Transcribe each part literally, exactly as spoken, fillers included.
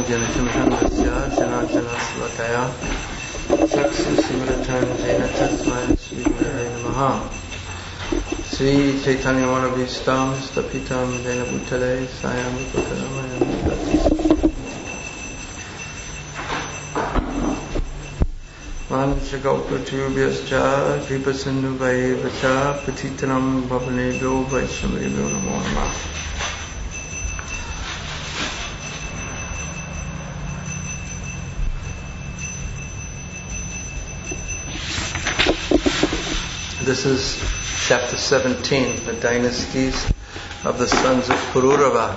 जनकमहन्दस्य जनार्दनस्वतया चक्षुस्मृतञ्जेन तस्मै श्रीगुरवे नमः. Sri Chaitanya Manabhistam Stapitam Jena Bhutale Sayam Putaramayam Mancha Gaupatubhyascha Kripa Sindhu Vayevacha Patitanam Bhavanebhyo Vaishnavebhyo Namo Namah. This is chapter seventeen, the dynasties of the sons of Pururava.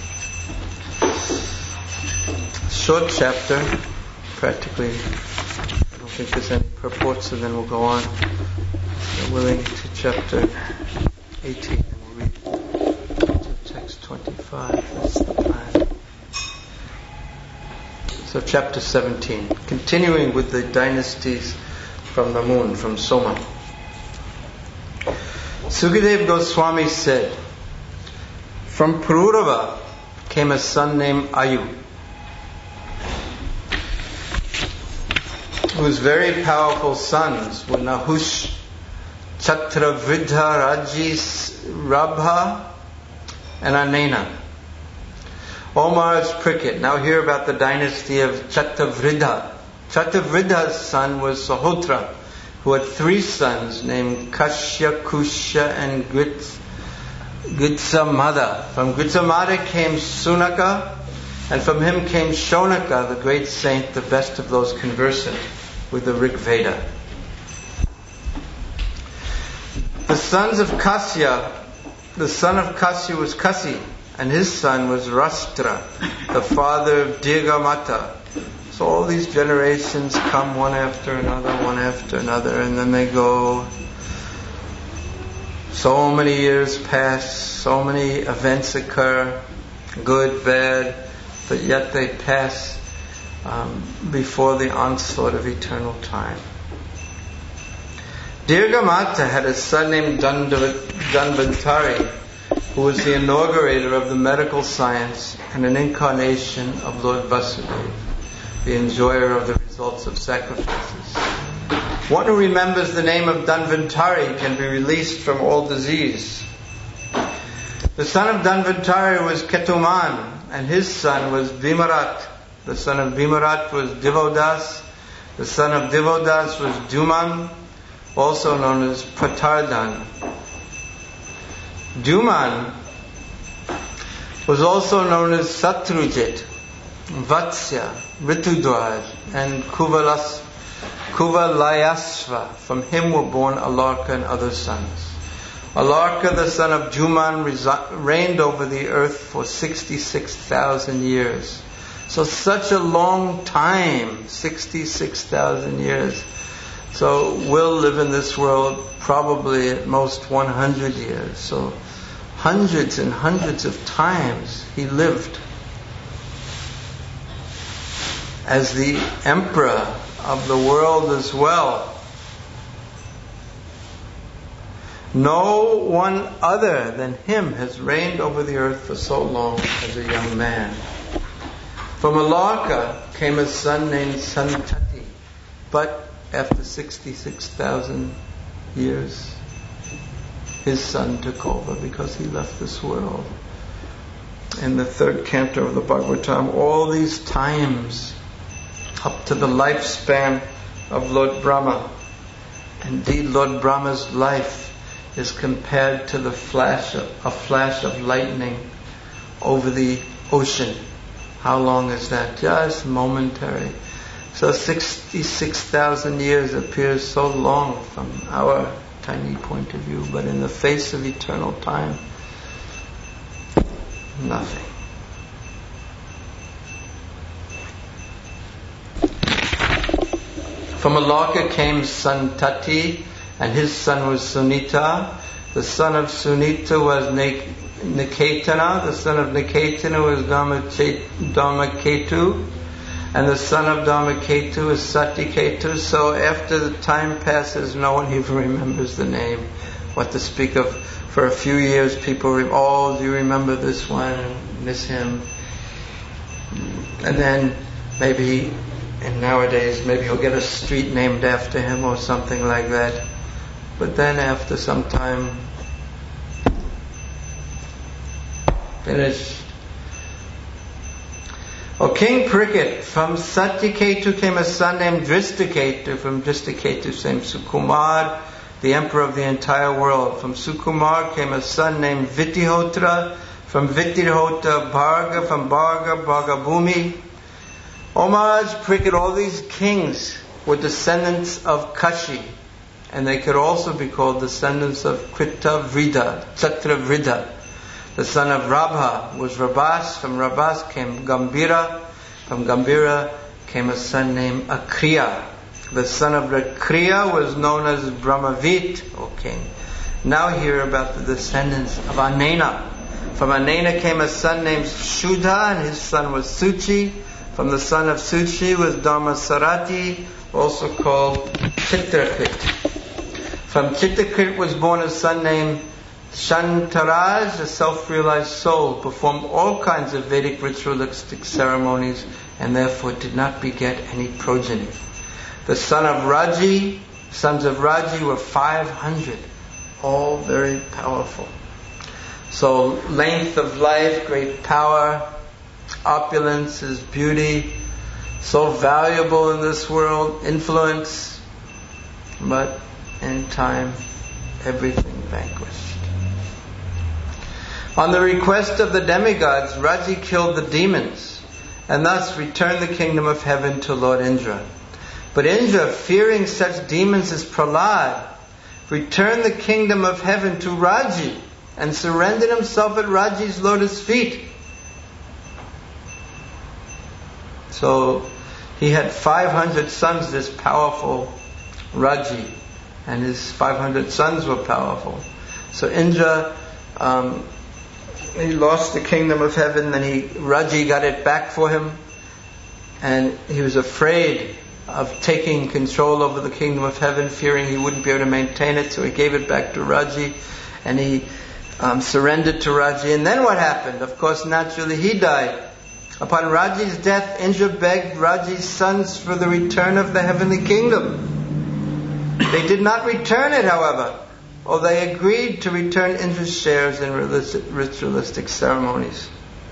Short chapter, practically. I don't think there's any purport, so then we'll go on. We're willing to chapter eighteen, and we'll read to text twenty-five. That's the plan. So chapter seventeen, continuing with the dynasties from the moon, from Soma. Sukadeva Goswami said, from Pururava came a son named Ayu, whose very powerful sons were Nahush, Chatravridha, Rajis, Rabha, and Anena. Omar's cricket. Now hear about the dynasty of Chatravridha. Chatravridha's son was Sahotra, who had three sons named Kashya, Kusha, and Gritsamada. From Gritsamada came Sunaka, and from him came Shonaka, the great saint, the best of those conversant with the Rig Veda. The sons of Kasya, the son of Kasya was Kasi, and his son was Rashtra, the father of Dirgamata. So all these generations come one after another, one after another, and then they go. So many years pass, so many events occur, good, bad, but yet they pass um, before the onslaught of eternal time. Dirgamata had a son named Dhanvantari, who was the inaugurator of the medical science and an incarnation of Lord Vasudeva, the enjoyer of the results of sacrifices. One who remembers the name of Dhanvantari can be released from all disease. The son of Dhanvantari was Ketuman, and his son was Vimarat. The son of Vimarat was Divodas. The son of Divodas was Duman, also known as Pratardhan. Duman was also known as Satrujit, Vatsya, Ritudwaj, and Kuvalas, Kuvalayasva. From him were born Alarka and other sons. Alarka, the son of Juman, resi- reigned over the earth for sixty-six thousand years. So such a long time, sixty-six thousand years. So we'll live in this world probably at most one hundred years. So hundreds and hundreds of times he lived as the emperor of the world as well. No one other than him has reigned over the earth for so long as a young man. From Alarka came a son named Santati, but after sixty-six thousand years, his son took over because he left this world. In the third canto of the Bhagavatam, all these times up to the lifespan of Lord Brahma. Indeed, Lord Brahma's life is compared to the flash of, a flash of lightning over the ocean. How long is that? Just momentary. So sixty-six thousand years appears so long from our tiny point of view, but in the face of eternal time, nothing. From Alarka came Santati, and his son was Sunita. The son of Sunita was Niketana. The son of Niketana was Dharmaketu. And the son of Dharmaketu is Satiketu. So after the time passes, no one even remembers the name. What to speak of, for a few years people, re- oh, do you remember this one? Miss him. And then maybe, and nowadays, maybe he'll get a street named after him or something like that. But then after some time, finished. O King Parikshit, from Satyaketu came a son named Drishtaketu. From Drishtaketu came Sukumar, the emperor of the entire world. From Sukumar came a son named Vitihotra. From Vitihotra, Bharga. From Bharga, Bhargabhumi. O Maharaj Parikshit, all these kings were descendants of Kashi. And they could also be called descendants of Krita Vrida, Chatra Vrida. The son of Rabha was Rabas. From Rabas came Gambira. From Gambira came a son named Akriya. The son of Akriya was known as Brahmavit, O king. Now hear about the descendants of Anena. From Anena came a son named Shuddha, and his son was Suchi. From the son of Suchi was Dharmasarati, also called Chitraketu. From Chitraketu was born a son named Shantaraj, a self-realized soul, performed all kinds of Vedic ritualistic ceremonies and therefore did not beget any progeny. The son of Raji, sons of Raji were five hundred, all very powerful. So length of life, great power, opulence is beauty, so valuable in this world, influence, but in time everything vanquished. On the request of the demigods, Raji killed the demons and thus returned the kingdom of heaven to Lord Indra. But Indra, fearing such demons as Prahlad, returned the kingdom of heaven to Raji and surrendered himself at Raji's lotus feet. So he had five hundred sons, this powerful Raji, and his five hundred sons were powerful. So Indra um, he lost the kingdom of heaven, then he, Raji got it back for him, and he was afraid of taking control over the kingdom of heaven, fearing he wouldn't be able to maintain it, so he gave it back to Raji, and he um, surrendered to Raji. And then what happened? Of course, naturally, he died. Upon Raji's death, Indra begged Raji's sons for the return of the heavenly kingdom. They did not return it, however, or they agreed to return Indra's shares in ritualistic ceremonies.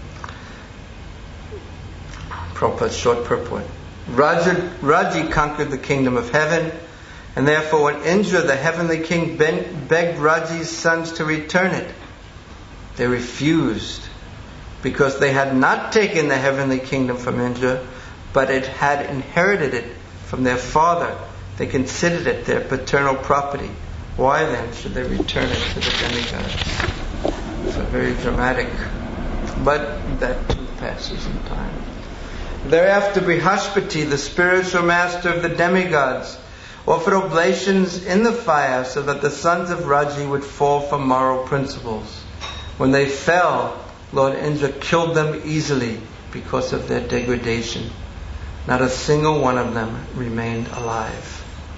Prabhupada's short purport. Raji, Raji conquered the kingdom of heaven, and therefore when Indra, the heavenly king, begged Raji's sons to return it, they refused, because they had not taken the heavenly kingdom from Indra, but it had inherited it from their father. They considered it their paternal property. Why then should they return it to the demigods? It's a very dramatic, but that too passes in time. Thereafter, Brihaspati, the spiritual master of the demigods, offered oblations in the fire so that the sons of Raji would fall from moral principles. When they fell, Lord Indra killed them easily because of their degradation. Not a single one of them remained alive.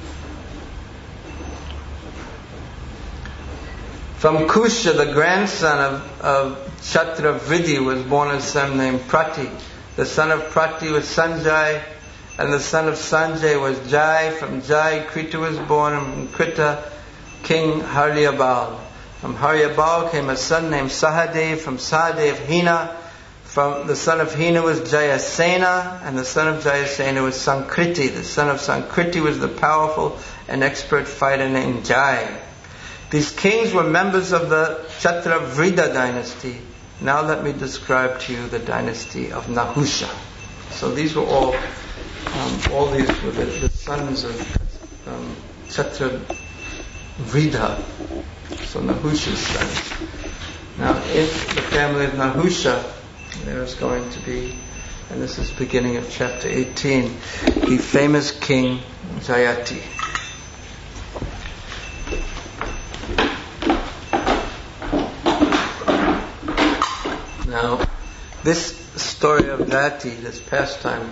From Kusha, the grandson of, of Chatravridi, was born a son named Prati. The son of Prati was Sanjay, and the son of Sanjay was Jai. From Jai, Krita was born, and from Krita, King Haryabal. From Haryabal came a son named Sahadev. From Sahadev, Hina. From the son of Hina was Jayasena, and the son of Jayasena was Sankriti. The son of Sankriti was the powerful and expert fighter named Jai. These kings were members of the Chatravrida dynasty. Now let me describe to you the dynasty of Nahusha. So these were all, um, all these were the, the sons of um, Chatravrida. So Nahusha's sons. Now in the family of Nahusha, there is going to be, and this is beginning of chapter eighteen, the famous king Jayati. Now, this story of Jayati, this pastime,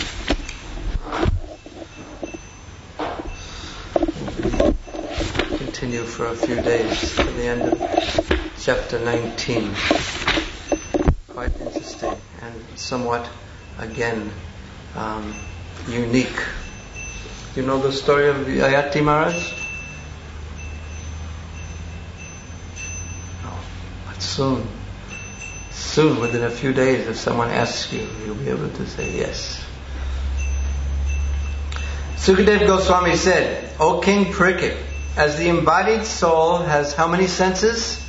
will continue for a few days to the end of chapter nineteen. Quite interesting and somewhat again, um, unique. You know the story of Yayati Maharaj? No, but soon. Soon, within a few days, if someone asks you, you'll be able to say yes. Sukadeva Goswami said, O King Parikshit, as the embodied soul has how many senses?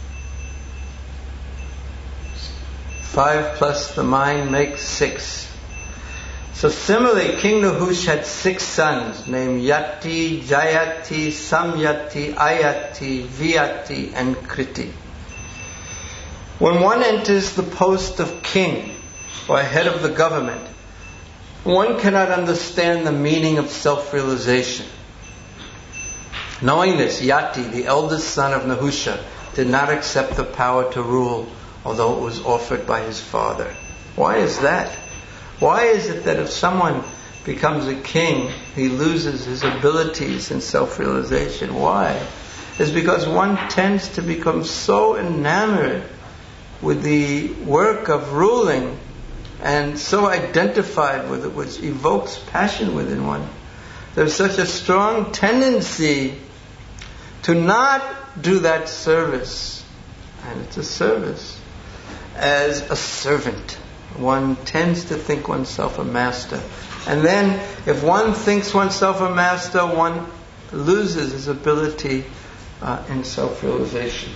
Five plus the mind makes six. So similarly, King Nahush had six sons named Yati, Jayati, Samyati, Ayati, Viyati, and Kriti. When one enters the post of king or head of the government, one cannot understand the meaning of self-realization. Knowing this, Yati, the eldest son of Nahusha, did not accept the power to rule, although it was offered by his father. Why is that? Why is it that if someone becomes a king, he loses his abilities in self-realization? Why? It's because one tends to become so enamored with the work of ruling and so identified with it, which evokes passion within one. There's such a strong tendency to not do that service, and it's a service, as a servant. One tends to think oneself a master. And then, if one thinks oneself a master, one loses his ability uh, in self-realization.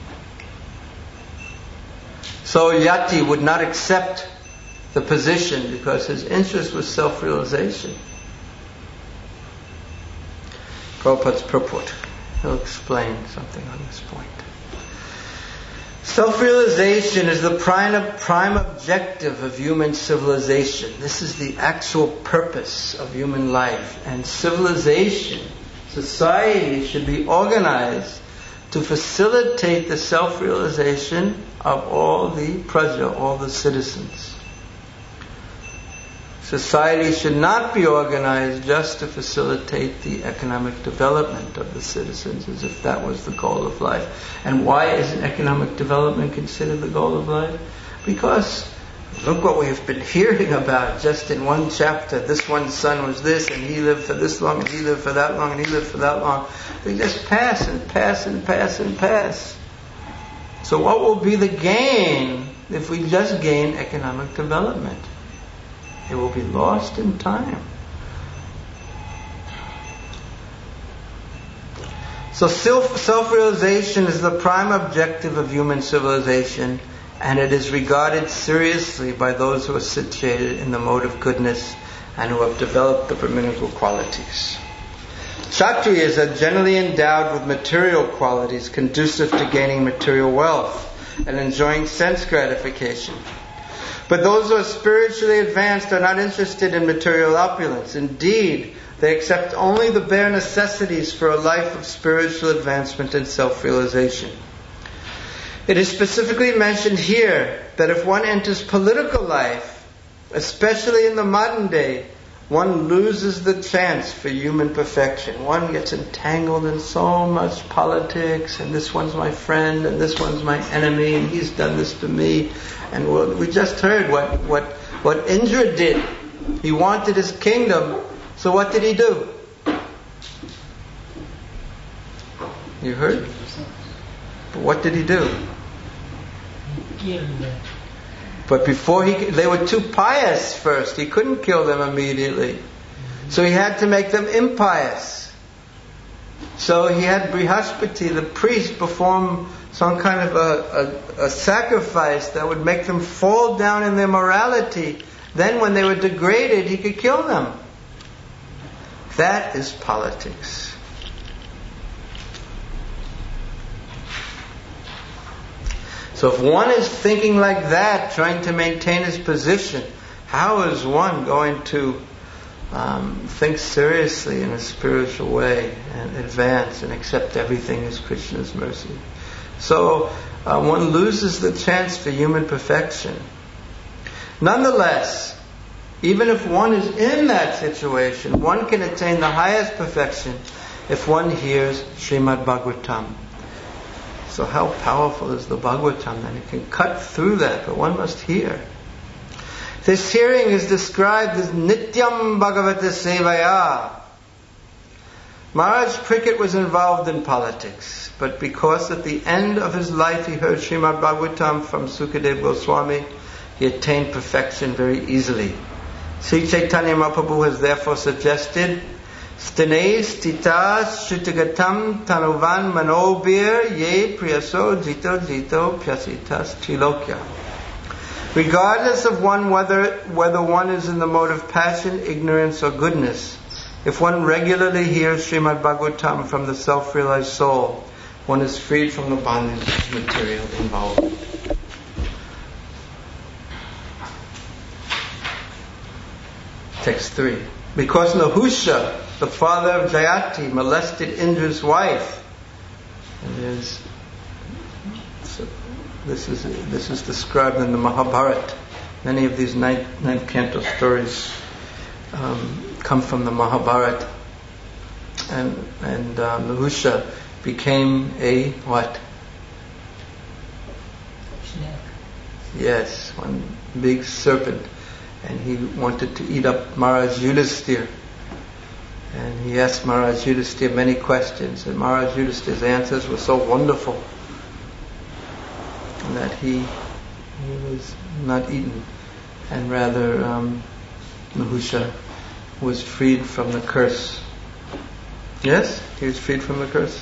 So Yati would not accept the position because his interest was self-realization. Prabhupada's purport. He'll explain something on this point. Self-realization is the prime, prime objective of human civilization. This is the actual purpose of human life. And civilization, society, should be organized to facilitate the self-realization of all the praja, all the citizens. Society should not be organized just to facilitate the economic development of the citizens, as if that was the goal of life. And why isn't economic development considered the goal of life? Because look what we've been hearing about just in one chapter. This one son was this, and he lived for this long, and he lived for that long, and he lived for that long. They just pass and pass and pass and pass. So what will be the gain if we just gain economic development? It will be lost in time. So self, self-realization is the prime objective of human civilization, and it is regarded seriously by those who are situated in the mode of goodness and who have developed the Brahminical qualities. Kshatriyas are generally endowed with material qualities conducive to gaining material wealth and enjoying sense gratification. But those who are spiritually advanced are not interested in material opulence. Indeed, they accept only the bare necessities for a life of spiritual advancement and self-realization. It is specifically mentioned here that if one enters political life, especially in the modern day, one loses the chance for human perfection. One gets entangled in so much politics, and this one's my friend, and this one's my enemy, and he's done this to me. And we just heard what, what, what Indra did. He wanted his kingdom, so what did he do? You heard? But what did he do? But before he, they were too pious first. He couldn't kill them immediately. So he had to make them impious. So he had Brihaspati, the priest, perform some kind of a, a, a sacrifice that would make them fall down in their morality. Then when they were degraded, he could kill them. That is politics. So if one is thinking like that, trying to maintain his position, how is one going to um, think seriously in a spiritual way and advance and accept everything as Krishna's mercy? So uh, one loses the chance for human perfection. Nonetheless, even if one is in that situation, one can attain the highest perfection if one hears Srimad Bhagavatam. So how powerful is the Bhagavatam? Then it can cut through that, but one must hear. This hearing is described as Nityam Bhagavata Sevaya. Maharaj Parikshit was involved in politics, but because at the end of his life he heard Srimad Bhagavatam from Sukadeva Goswami, he attained perfection very easily. Sri Chaitanya Mahaprabhu has therefore suggested Stane stita shrutagatam tanuvan manobir ye priyaso jito jito pyasitas trilokya. Regardless of one whether whether one is in the mode of passion, ignorance or goodness, if one regularly hears Srimad Bhagavatam from the self-realized soul, one is freed from the bondage of material involvement. Text three. Because Nahusha, the father of Jayati, molested Indra's wife, and there's, so this is this is described in the Mahabharata. Many of these ninth, ninth canto stories um, come from the Mahabharata, and and uh, Nahusha became a what? Snake. Yes, one big serpent. And he wanted to eat up Maharaj Yudhisthira. And he asked Maharaj Yudhisthira many questions. And Maharaj Yudhisthira's answers were so wonderful that he, he was not eaten. And rather, um, Nahusha was freed from the curse. Yes? He was freed from the curse.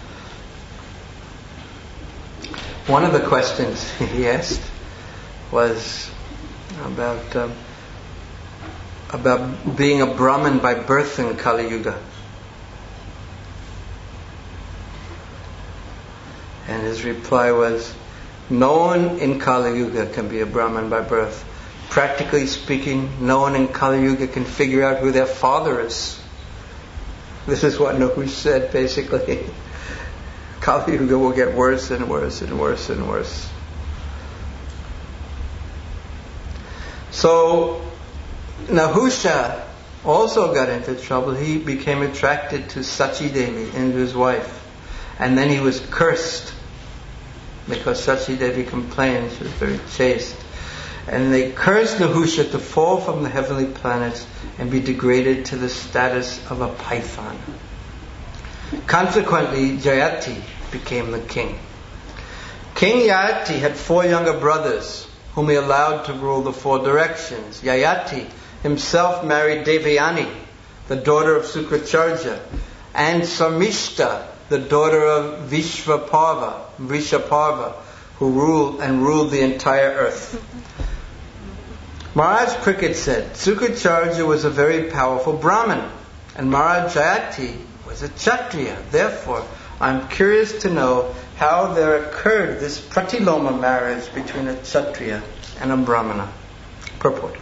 One of the questions he asked was about um, about being a Brahmin by birth in Kali Yuga. And his reply was, no one in Kali Yuga can be a Brahmin by birth. Practically speaking, no one in Kali Yuga can figure out who their father is. This is what Nahusha said, basically. Kali Yuga will get worse and worse and worse and worse. So, Nahusha also got into trouble. He became attracted to Sachi Devi, Indra's wife. And then he was cursed because Sachi Devi complained. She was very chaste. And they cursed Nahusha to fall from the heavenly planets and be degraded to the status of a python. Consequently, Jayati became the king. King Yayati had four younger brothers whom he allowed to rule the four directions. Yayati himself married Devayani, the daughter of Sukracharya, and Samishta, the daughter of Vishvaparva, Vishaparva, who ruled and ruled the entire earth. Maharaj Parikshit said, Sukracharya was a very powerful Brahmin, and Maharaj Jayati was a Kshatriya. Therefore, I'm curious to know how there occurred this pratiloma marriage between a Kshatriya and a Brahmana. Purport.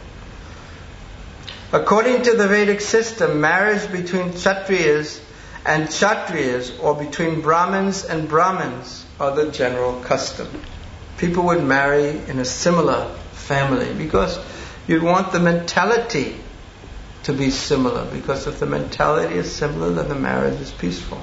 According to the Vedic system, marriage between Kshatriyas and Kshatriyas, or between Brahmins and Brahmins, are the general custom. People would marry in a similar family because you'd want the mentality to be similar, because if the mentality is similar, then the marriage is peaceful.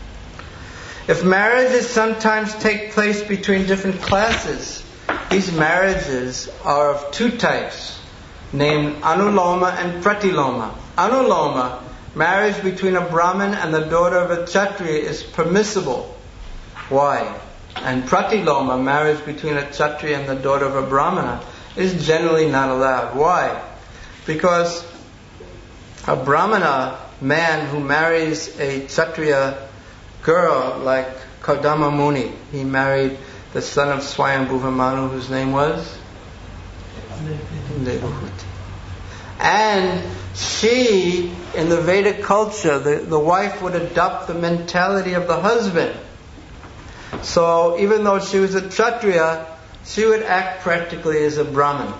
If marriages sometimes take place between different classes, these marriages are of two types, named Anuloma and Pratiloma. Anuloma, marriage between a Brahmin and the daughter of a Kshatriya, is permissible. Why? And Pratiloma, marriage between a Kshatriya and the daughter of a Brahmana, is generally not allowed. Why? Because a Brahmana man who marries a Kshatriya girl, like Kardama Muni, he married the son of Swayambhuva Manu, whose name was Devahuti. And she, in the Vedic culture, the, the wife would adopt the mentality of the husband. So even though she was a Kshatriya, she would act practically as a Brahmin.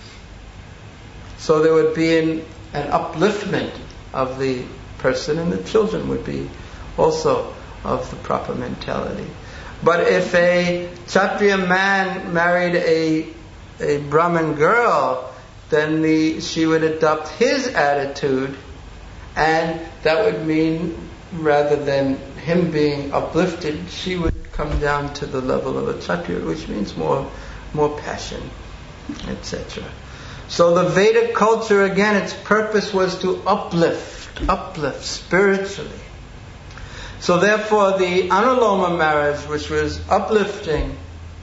So there would be an, an upliftment of the person, and the children would be also of the proper mentality. But if a Kshatriya man married a a Brahmin girl, then the she would adopt his attitude, and that would mean, rather than him being uplifted, she would come down to the level of a Kshatriya, which means more more passion, et cetera. So the Vedic culture, again, its purpose was to uplift, uplift spiritually. So therefore the Anuloma marriage, which was uplifting,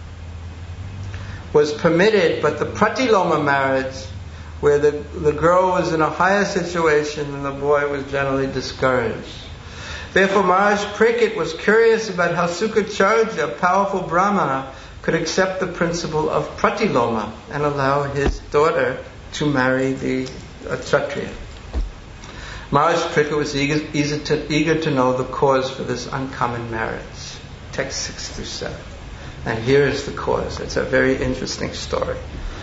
was permitted, but the Pratiloma marriage, where the, the girl was in a higher situation than the boy, was generally discouraged. Therefore Maharaj Parikshit was curious about how Sukacharya, a powerful Brahmana, could accept the principle of Pratiloma and allow his daughter to marry the uh, Kshatriya. Maharaj Parikshit was eager, eager, to, eager to know the cause for this uncommon marriage. Text six through seven. And here is the cause. It's a very interesting story.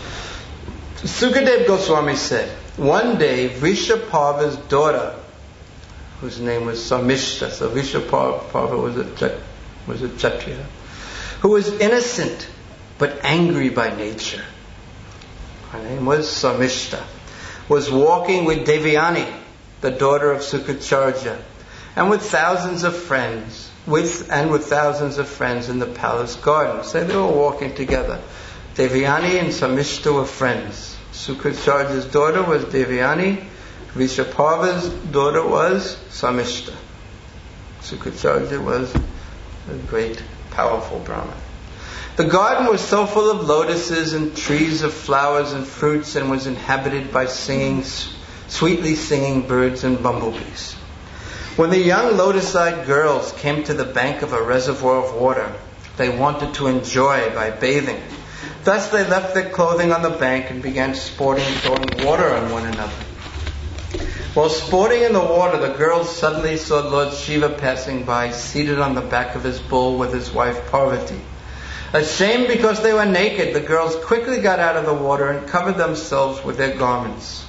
Sukadeva Goswami said, one day Vrishaparva's daughter, whose name was Samishta, so Vrishaparva was a, was a Kshatriya, who was innocent but angry by nature, her name was Samishta, was walking with Devyani, the daughter of Sukacharya, and with thousands of friends, with and with thousands of friends in the palace garden. So they were walking together. Devyani and Samishta were friends. Sukacharya's daughter was Devyani, Vrishaparva's daughter was Samishta. Sukacharya was a great, powerful Brahman. The garden was so full of lotuses and trees of flowers and fruits, and was inhabited by singing, sweetly singing birds and bumblebees. When the young lotus-eyed girls came to the bank of a reservoir of water, they wanted to enjoy by bathing. Thus they left their clothing on the bank and began sporting and throwing water on one another. While sporting in the water, the girls suddenly saw Lord Shiva passing by, seated on the back of his bull with his wife Parvati. Ashamed because they were naked, the girls quickly got out of the water and covered themselves with their garments.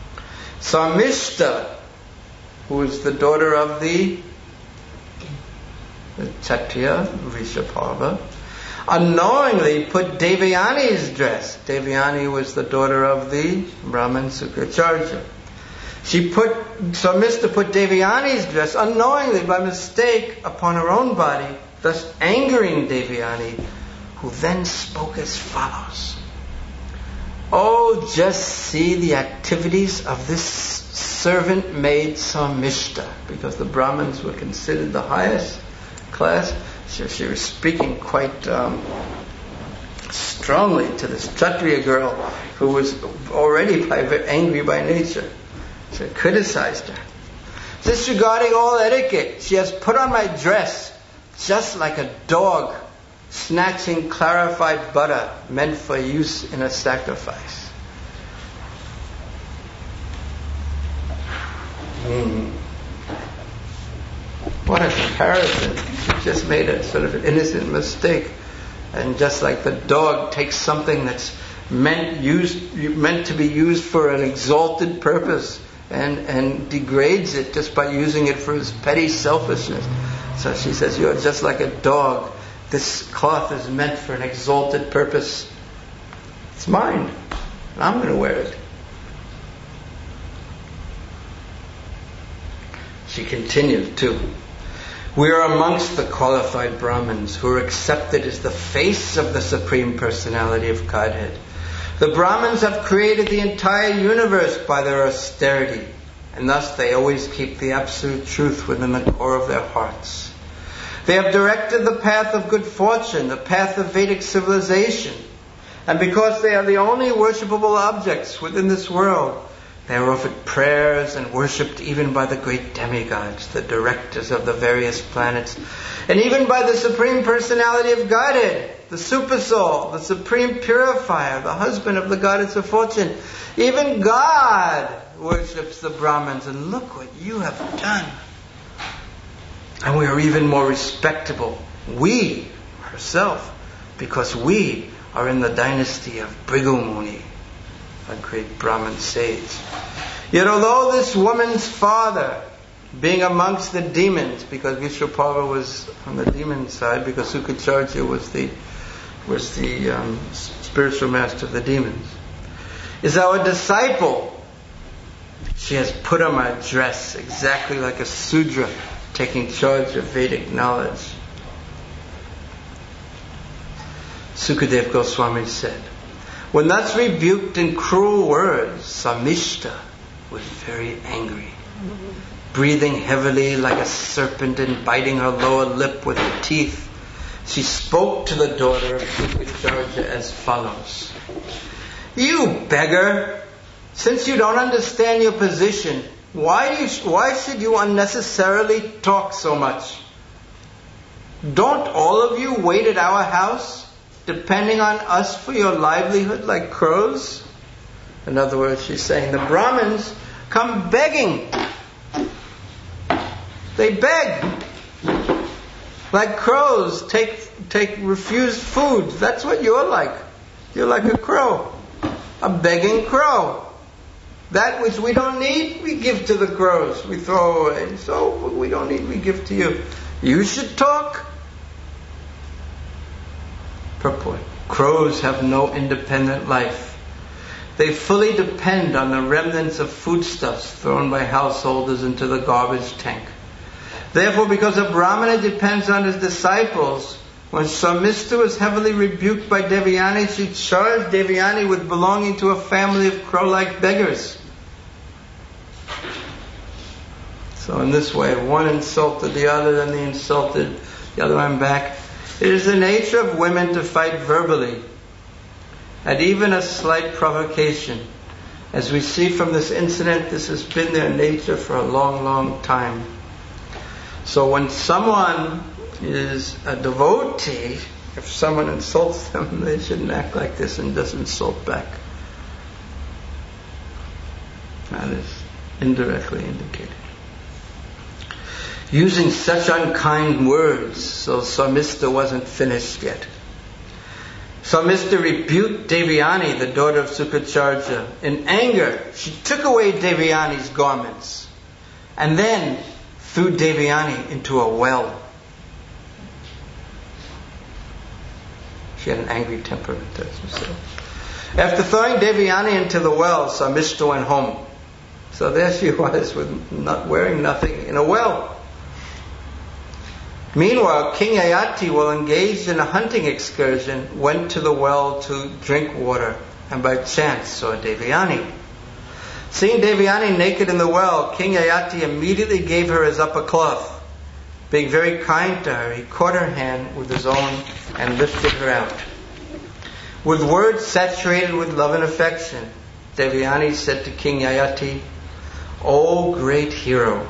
Samishta, who was the daughter of the, the Kshatriya, Vrishaparva, unknowingly put Devyani's dress. Devyani was the daughter of the Brahman Sukacharya. She put, Samishta put Devyani's dress unknowingly by mistake upon her own body, thus angering Devyani, who then spoke as follows. Oh, just see the activities of this servant maid Samishta, because the Brahmins were considered the highest class. So she was speaking quite um, strongly to this Kshatriya girl who was already by, angry by nature. So criticized her. Disregarding all etiquette, she has put on my dress just like a dog snatching clarified butter meant for use in a sacrifice. Mm. What a comparison. She just made a sort of an innocent mistake. And just like the dog takes something that's meant used meant to be used for an exalted purpose and, and degrades it just by using it for his petty selfishness. So she says, you're just like a dog. This cloth is meant for an exalted purpose. It's mine. And I'm going to wear it. She continued too. We are amongst the qualified Brahmins who are accepted as the face of the Supreme Personality of Godhead. The Brahmins have created the entire universe by their austerity, and thus they always keep the absolute truth within the core of their hearts. They have directed the path of good fortune, the path of Vedic civilization, and because they are the only worshipable objects within this world, they are offered prayers and worshipped even by the great demigods, the directors of the various planets, and even by the Supreme Personality of Godhead, the Supersoul, the Supreme Purifier, the husband of the Goddess of Fortune. Even God worships the Brahmins, and look what you have done. And we are even more respectable, we ourselves, because we are in the dynasty of Bhrigu Muni, a great Brahmin sage. Yet although this woman's father, being amongst the demons, because Vrishaparva was on the demon side, because Sukacharya was the was the um, spiritual master of the demons, is our disciple, she has put on my dress exactly like a Sudra taking charge of Vedic knowledge. Sukadeva Goswami said, When thus rebuked in cruel words, Samishta was very angry. Breathing heavily like a serpent and biting her lower lip with her teeth, she spoke to the daughter of Sukacharya as follows. You beggar! Since you don't understand your position, why, do you, why should you unnecessarily talk so much? Don't all of you wait at our house, depending on us for your livelihood like crows? In other words, she's saying the Brahmins come begging. They beg. Like crows take take refused food. That's what you're like. You're like a crow. A begging crow. That which we don't need, we give to the crows. We throw away. So what we don't need, we give to you. You should talk. Purport. Crows have no independent life. They fully depend on the remnants of foodstuffs thrown by householders into the garbage tank. Therefore, because a Brahmana depends on his disciples, when Samishta was heavily rebuked by Devayani, she charged Devayani with belonging to a family of crow-like beggars. So in this way, one insulted the other, then the insulted the other one back. It is the nature of women to fight verbally, at even a slight provocation. As we see from this incident, this has been their nature for a long, long time. So when someone is a devotee, if someone insults them, they shouldn't act like this and just insult back. That is indirectly indicated. Using such unkind words, so Samishta wasn't finished yet. Samishta rebuked Devayani, the daughter of Sukacharya. In anger, she took away Devayani's garments and then threw Devayani into a well. She had an angry temperament, that's what she said. After throwing Devayani into the well, Samishta went home. So there she was, with not wearing nothing, in a well. Meanwhile, King Yayati, while engaged in a hunting excursion, went to the well to drink water, and by chance saw Devayani. Seeing Devayani naked in the well, King Yayati immediately gave her his upper cloth. Being very kind to her, he caught her hand with his own and lifted her out. With words saturated with love and affection, Devayani said to King Yayati, O great hero,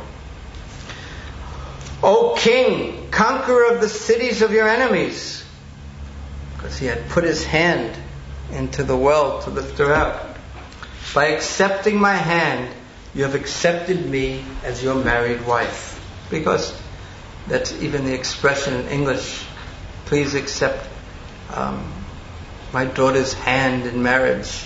O king, conqueror of the cities of your enemies, because he had put his hand into the well to lift her out. By accepting my hand, you have accepted me as your married wife. Because that's even the expression in English. Please accept um, my daughter's hand in marriage.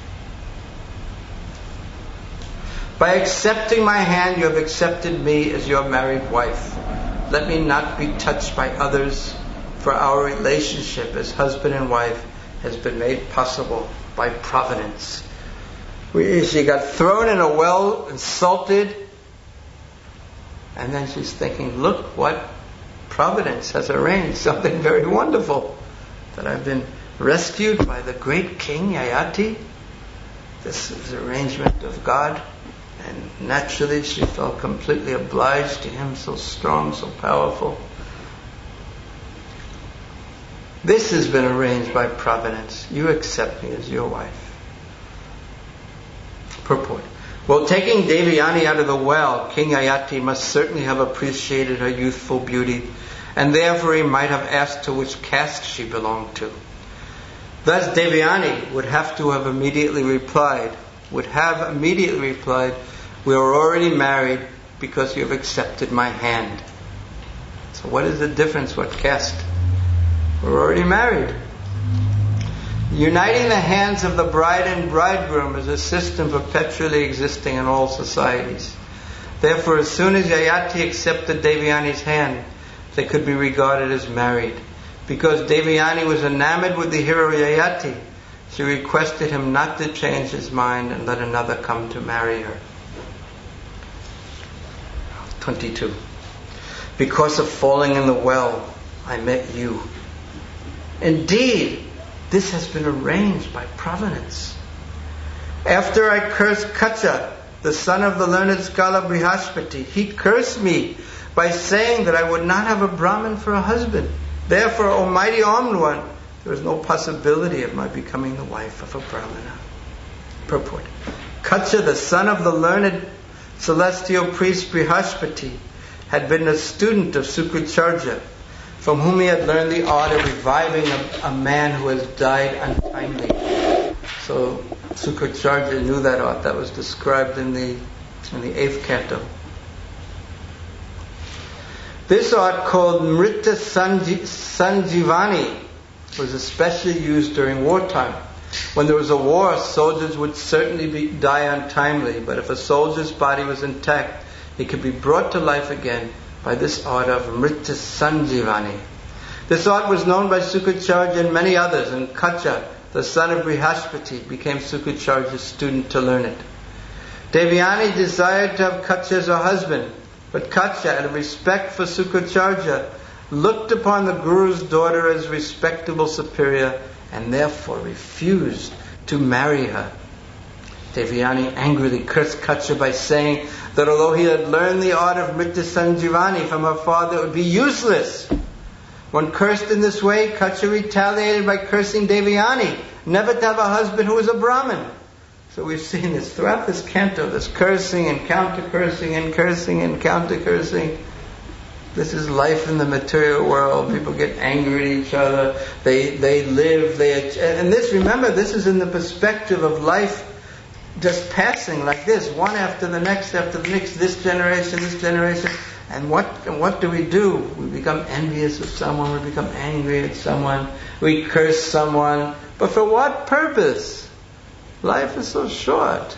By accepting my hand, you have accepted me as your married wife. Let me not be touched by others, for our relationship as husband and wife has been made possible by providence. We, she got thrown in a well, insulted, and then she's thinking, look what providence has arranged, something very wonderful, that I've been rescued by the great king Yayati. This is the arrangement of God. And naturally she felt completely obliged to him, so strong, so powerful. This has been arranged by providence. You accept me as your wife. Purport. Well, taking Devayani out of the well, King Yayati must certainly have appreciated her youthful beauty, and therefore he might have asked her which caste she belonged to. Thus Devayani would have to have immediately replied, would have immediately replied, we are already married because you have accepted my hand. So what is the difference? What caste? We're already married. Uniting the hands of the bride and bridegroom is a system perpetually existing in all societies. Therefore, as soon as Yayati accepted Devayani's hand, they could be regarded as married. Because Devayani was enamored with the hero Yayati, she requested him not to change his mind and let another come to marry her. twenty-two. Because of falling in the well, I met you. Indeed, This has been arranged by providence. After I cursed Kacha, the son of the learned scholar Brihaspati, he cursed me by saying that I would not have a Brahmin for a husband. Therefore, Almighty Omn One, there is no possibility of my becoming the wife of a Brahmana. Purport. Kacha, the son of the learned celestial priest Brihaspati, had been a student of Sukracharya, from whom he had learned the art of reviving a, a man who has died untimely. So Sukracharya knew that art. That was described in the in the eighth canto. This art, called Mrita Sanji, Sanjivani, was especially used during wartime. When there was a war, soldiers would certainly be, die untimely, but if a soldier's body was intact, he could be brought to life again by this art of Mrita Sanjivani. This art was known by Sukracharya and many others, and Kacha, the son of Brihaspati, became Sukracharya's student to learn it. Devyani desired to have Kacha as her husband, but Kacha, out of respect for Sukracharya, looked upon the Guru's daughter as respectable superior and therefore refused to marry her. Devyani angrily cursed Kacha by saying that although he had learned the art of Mrita Sanjivani from her father, it would be useless. When cursed in this way, Kacha retaliated by cursing Devyani, never to have a husband who was a Brahmin. So we've seen this throughout this canto, this cursing and counter-cursing and cursing and counter-cursing. This is life in the material world. People get angry at each other. They they live. They and this. Remember, this is in the perspective of life, just passing like this, one after the next, after the next. This generation, this generation, and what and what do we do? We become envious of someone. We become angry at someone. We curse someone. But for what purpose? Life is so short.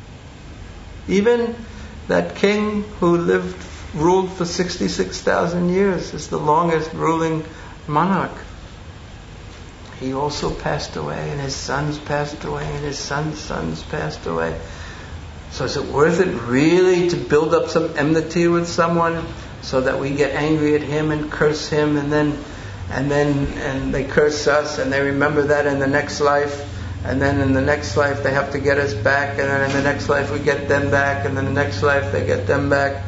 Even that king who lived. ruled for sixty-six thousand years, is the longest ruling monarch. He also passed away, and his sons passed away, and his sons' sons passed away. So is it worth it really to build up some enmity with someone so that we get angry at him and curse him, and then and then and they curse us, and they remember that in the next life, and then in the next life they have to get us back, and then in the next life we get them back, and then the next life they get them back.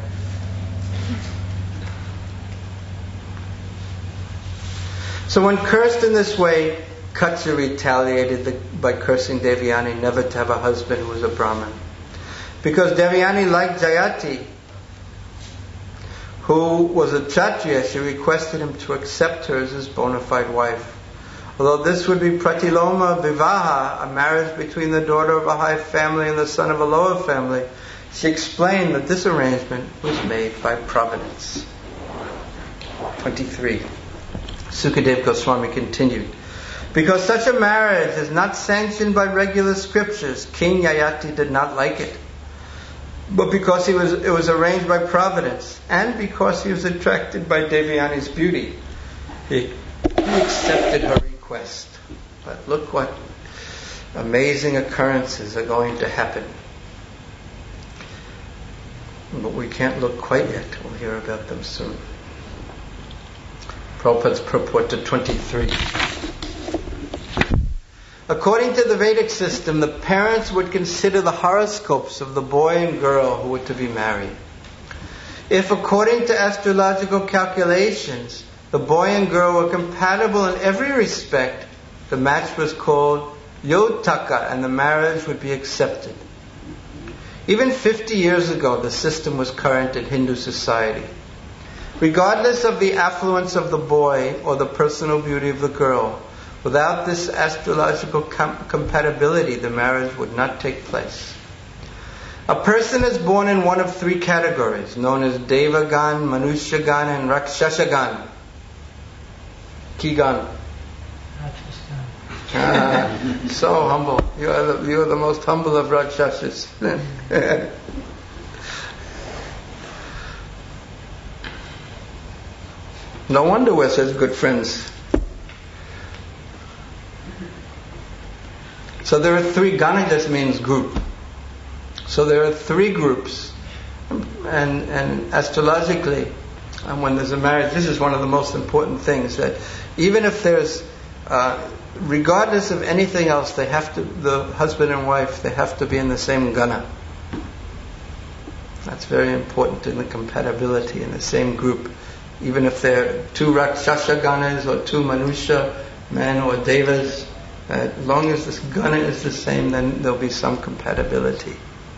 So when cursed in this way, Kacha retaliated the, by cursing Devyani never to have a husband who was a Brahmin. Because Devyani liked Jayati, who was a Kshatriya, she requested him to accept her as his bona fide wife. Although this would be Pratiloma Vivaha, a marriage between the daughter of a high family and the son of a lower family, she explained that this arrangement was made by providence. twenty-three. Sukadev Goswami continued, because such a marriage is not sanctioned by regular scriptures, King Yayati did not like it. But because he was, it was arranged by providence, and because he was attracted by Devyani's beauty, he, he accepted her request. But look what amazing occurrences are going to happen. But we can't look quite yet. We'll hear about them soon. Prabhupada's purport to twenty-three. According to the Vedic system, the parents would consider the horoscopes of the boy and girl who were to be married. If, according to astrological calculations, the boy and girl were compatible in every respect, the match was called Yotaka, and the marriage would be accepted. Even fifty years ago, the system was current in Hindu society. Regardless of the affluence of the boy or the personal beauty of the girl, without this astrological com- compatibility, the marriage would not take place. A person is born in one of three categories, known as Devagan, Manushyagan, and Rakshashagan. Kigan. Ah, so humble. You are the, you are the most humble of Rakshasas. No wonder we're such good friends. So there are three, Gana just means group. So there are three groups. And, and astrologically, and when there's a marriage, this is one of the most important things, that even if there's uh, regardless of anything else, they have to, the husband and wife, they have to be in the same gana. That's very important in the compatibility, in the same group. Even if they're two Rakshasa ganas or two Manusha men or Devas, uh, as long as this gana is the same, then there'll be some compatibility.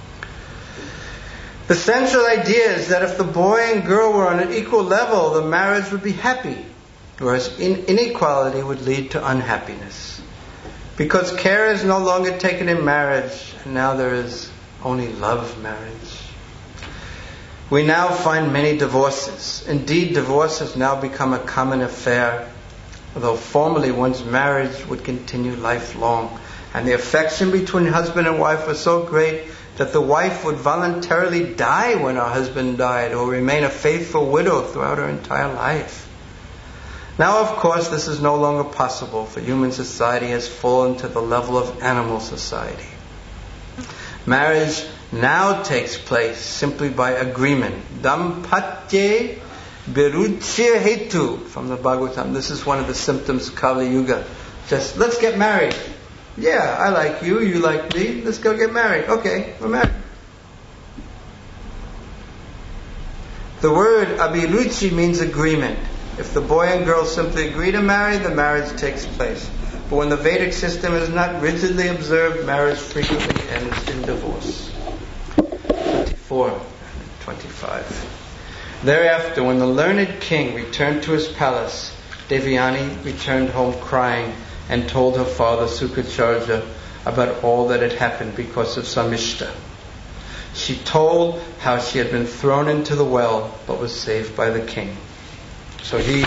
The central idea is that if the boy and girl were on an equal level, the marriage would be happy, whereas in- inequality would lead to unhappiness. Because care is no longer taken in marriage, and now there is only love marriage. We now find many divorces. Indeed, divorce has now become a common affair, although formerly one's marriage would continue lifelong, and the affection between husband and wife was so great that the wife would voluntarily die when her husband died, or remain a faithful widow throughout her entire life. Now, of course, this is no longer possible, for human society has fallen to the level of animal society. Marriage now takes place simply by agreement. Dampatye Biruchya Hetu from the Bhagavatam. This is one of the symptoms of Kali Yuga. Just, let's get married. Yeah, I like you, you like me, let's go get married. Okay, we're married. The word Abhiruchi means agreement. If the boy and girl simply agree to marry, the marriage takes place. But when the Vedic system is not rigidly observed, marriage frequently ends in divorce. twenty-four and twenty-five. Thereafter, when the learned king returned to his palace, Devyani returned home crying and told her father Sukacharya about all that had happened because of Samishta. She told how she had been thrown into the well but was saved by the king. So he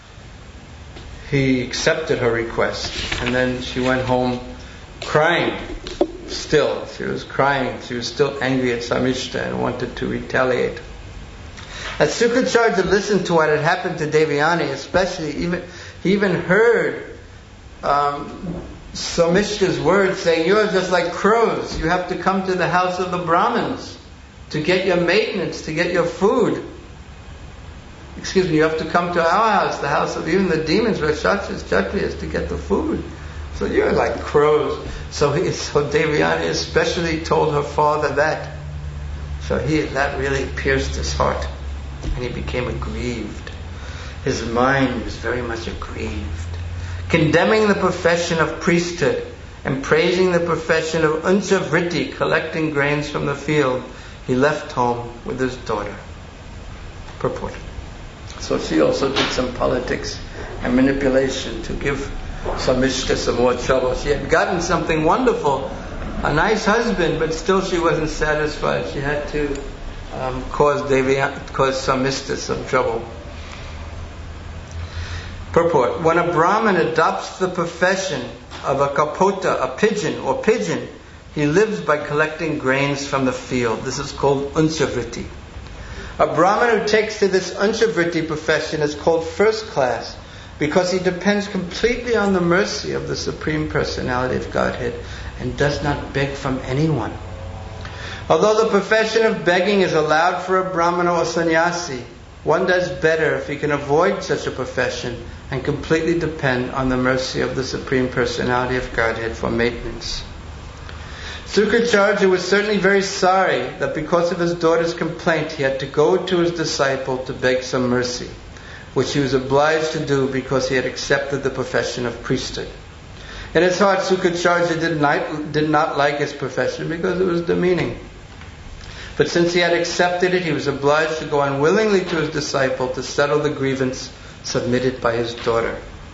he accepted her request, and then she went home crying still. She was crying. She was still angry at Samishta and wanted to retaliate. As Sukacharya listened to what had happened to Devyani, especially, even he even heard um, Samishta's words saying, "You are just like crows. You have to come to the house of the Brahmins to get your maintenance, to get your food. Excuse me, you have to come to our house, the house of even the demons, Rakshasas, Kshatriyas, to get the food. So you're like crows." So, he, so Devyani especially told her father that. So he, that really pierced his heart, and he became aggrieved. His mind was very much aggrieved. Condemning the profession of priesthood and praising the profession of unchavritti, collecting grains from the field, he left home with his daughter. Purport. So she also did some politics and manipulation to give Samishta some more trouble. She had gotten something wonderful, a nice husband, but still she wasn't satisfied. She had to um, cause Devyani, cause Samishta some trouble. Purport. When a Brahmin adopts the profession of a kapota, a pigeon or pigeon, he lives by collecting grains from the field. This is called unchavritti. A Brahmin who takes to this unchavritti profession is called first class because he depends completely on the mercy of the Supreme Personality of Godhead and does not beg from anyone. Although the profession of begging is allowed for a Brahmana or sannyasi, one does better if he can avoid such a profession and completely depend on the mercy of the Supreme Personality of Godhead for maintenance. Sukacharya was certainly very sorry that because of his daughter's complaint he had to go to his disciple to beg some mercy, which he was obliged to do because he had accepted the profession of priesthood. In his heart, Sukacharya did not, did not like his profession because it was demeaning. But since he had accepted it, he was obliged to go unwillingly to his disciple to settle the grievance submitted by his daughter.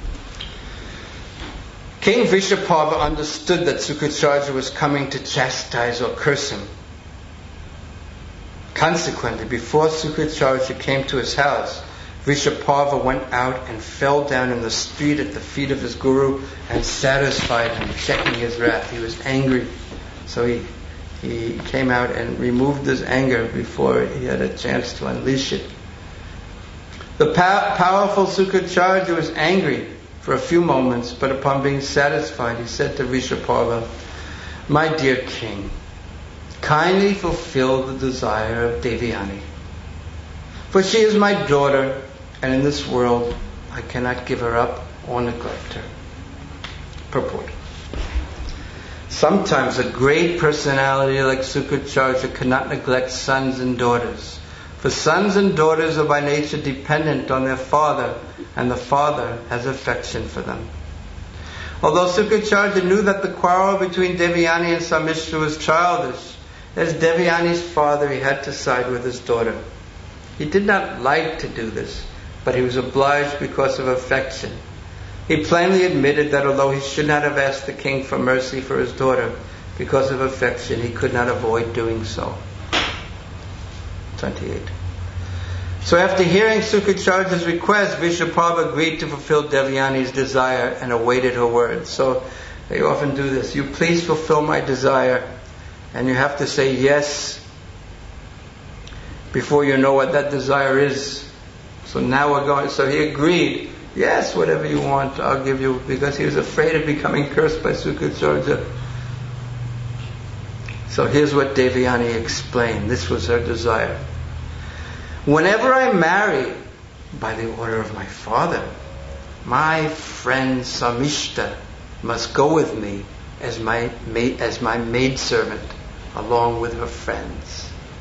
King Vrishaparva understood that Sukacharya was coming to chastise or curse him. Consequently, before Sukacharya came to his house, Vrishaparva went out and fell down in the street at the feet of his guru and satisfied him, checking his wrath. He was angry, so he he came out and removed his anger before he had a chance to unleash it. The pow- powerful Sukacharya was angry for a few moments, but upon being satisfied, he said to Vrishaparva, "My dear king, kindly fulfill the desire of Devyani. For she is my daughter, and in this world I cannot give her up or neglect her." Purport. Sometimes a great personality like Sukacharya cannot neglect sons and daughters. For sons and daughters are by nature dependent on their father, and the father has affection for them. Although Sukacharya knew that the quarrel between Devayani and Samishta was childish, as Devayani's father, he had to side with his daughter. He did not like to do this, but he was obliged because of affection. He plainly admitted that although he should not have asked the king for mercy for his daughter, because of affection, he could not avoid doing so. twenty-eight. So after hearing Sukacharya's request, Vishnuprabha agreed to fulfill Devayani's desire and awaited her words. So they often do this. You please fulfill my desire. And you have to say yes before you know what that desire is. So now we're going. So he agreed. Yes, whatever you want, I'll give you, because he was afraid of becoming cursed by Sukacharya. So here's what Devayani explained. This was her desire. Whenever I marry, by the order of my father, my friend Samishta must go with me as my maid, as my maidservant, along with her friends.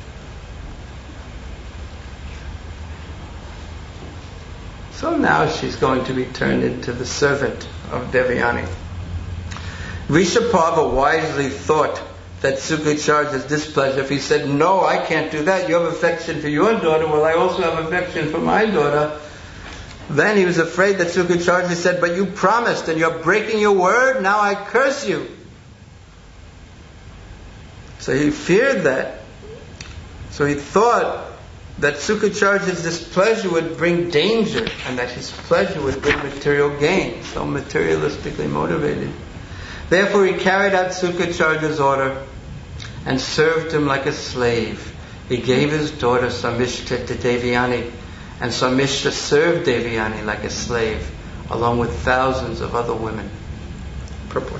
So now she's going to be turned into the servant of Devayani. Vishnuprabha wisely thought that Sukacharya's displeasure, if he said, no, I can't do that, you have affection for your daughter, well, I also have affection for my daughter. Then he was afraid that Sukacharya said, but you promised and you're breaking your word, now I curse you. So he feared that. So he thought that Sukacharya's displeasure would bring danger and that his pleasure would bring material gain, so materialistically motivated. Therefore he carried out Sukacharya's order and served him like a slave. He gave his daughter Samishta to Devayani, and Samishta served Devayani like a slave, along with thousands of other women. Purport.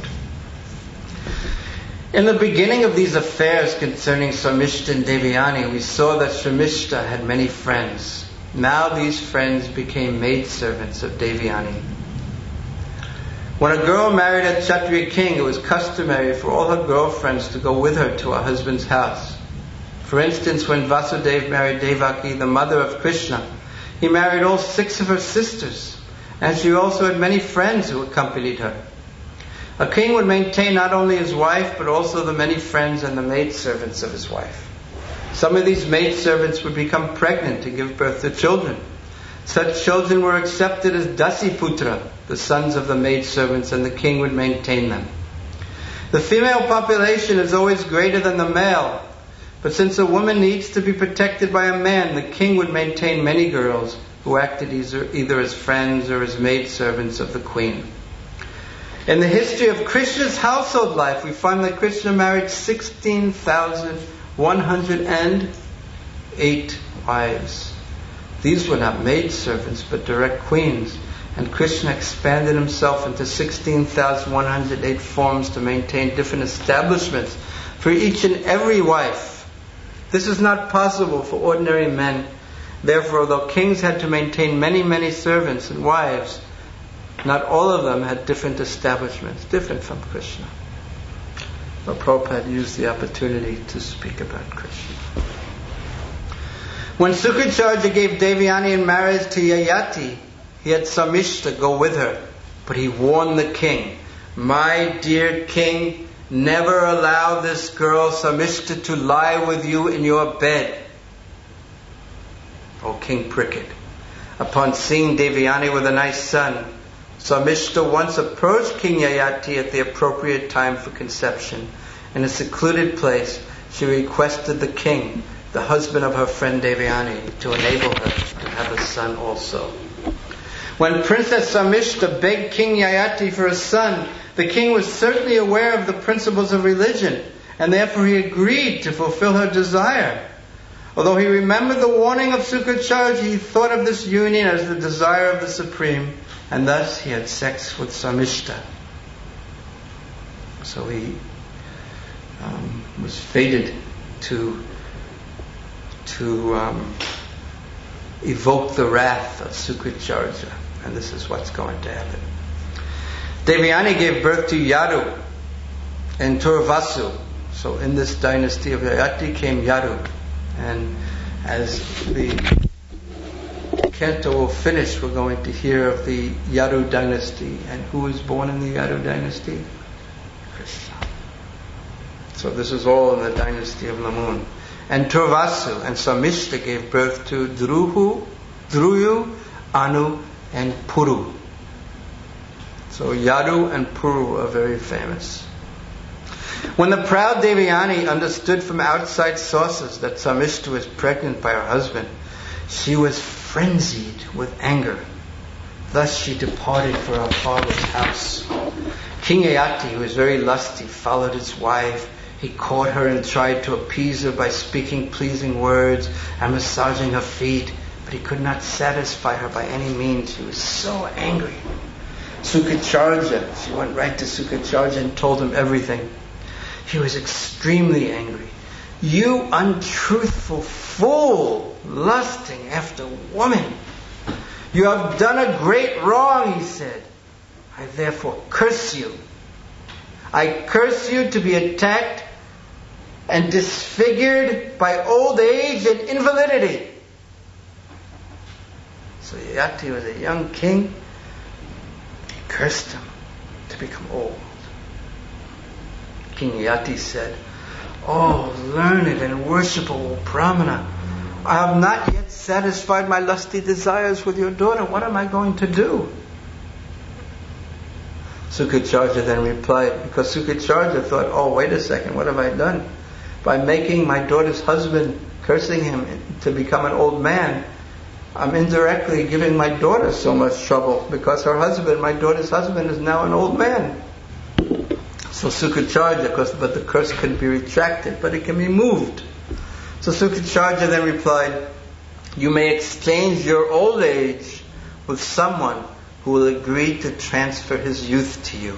In the beginning of these affairs concerning Samishta and Devayani, we saw that Samishta had many friends. Now these friends became maidservants of Devayani. When a girl married a Kshatriya king, it was customary for all her girlfriends to go with her to her husband's house. For instance, when Vasudeva married Devaki, the mother of Krishna, he married all six of her sisters, and she also had many friends who accompanied her. A king would maintain not only his wife, but also the many friends and the maidservants of his wife. Some of these maidservants would become pregnant to give birth to children. Such children were accepted as Dasiputra, the sons of the maidservants, and the king would maintain them. The female population is always greater than the male, but since a woman needs to be protected by a man, the king would maintain many girls who acted either, either as friends or as maidservants of the queen. In the history of Krishna's household life, we find that Krishna married sixteen thousand one hundred eight wives. These were not maidservants, but direct queens. And Krishna expanded himself into sixteen thousand one hundred eight forms to maintain different establishments for each and every wife. This is not possible for ordinary men. Therefore, although kings had to maintain many, many servants and wives, not all of them had different establishments, different from Krishna. But Prabhupada used the opportunity to speak about Krishna. When Sukacharya gave Devayani in marriage to Yayati, he had Samishta go with her, but he warned the king, my dear king, never allow this girl Samishta to lie with you in your bed. O King Prickett, upon seeing Devayani with a nice son, Samishta once approached King Yayati at the appropriate time for conception. In a secluded place, she requested the king, the husband of her friend Devayani, to enable her to have a son also. When Princess Samishta begged King Yayati for a son, the king was certainly aware of the principles of religion, and therefore he agreed to fulfill her desire. Although he remembered the warning of Sukacharya, he thought of this union as the desire of the Supreme, and thus he had sex with Samishta. So he um, was fated to to um, evoke the wrath of Sukacharya, and this is what's going to happen. Devyani gave birth to Yadu and Turvasu. So in this dynasty of Yayati came Yadu. And as the canto will finish, we're going to hear of the Yadu dynasty. And who was born in the Yadu dynasty? Krishna. So this is all in the dynasty of Lamun. And Turvasu and Samishta gave birth to Druhu, Druyu, Anu, and Puru. So Yadu and Puru are very famous. When the proud Devyani understood from outside sources that Samishta was pregnant by her husband, she was frenzied with anger. Thus she departed for her father's house. King Yayati, who was very lusty, followed his wife. He caught her and tried to appease her by speaking pleasing words and massaging her feet, but he could not satisfy her by any means. He was so angry. Sukacharya, she went right to Sukacharya and told him everything. He was extremely angry. You untruthful fool, lusting after woman. You have done a great wrong, he said. I therefore curse you. I curse you to be attacked and disfigured by old age and invalidity. So Yayati was a young king. He cursed him to become old. King Yayati said, Oh, learned and worshipful Brahmana, I have not yet satisfied my lusty desires with your daughter. What am I going to do? Sukacharya then replied, because Sukacharya thought, oh, wait a second, what have I done? By making my daughter's husband, cursing him to become an old man, I'm indirectly giving my daughter so much trouble, because her husband, my daughter's husband, is now an old man. So Sukacharya, because, but the curse can be retracted, but it can be moved. So Sukacharya then replied, you may exchange your old age with someone who will agree to transfer his youth to you.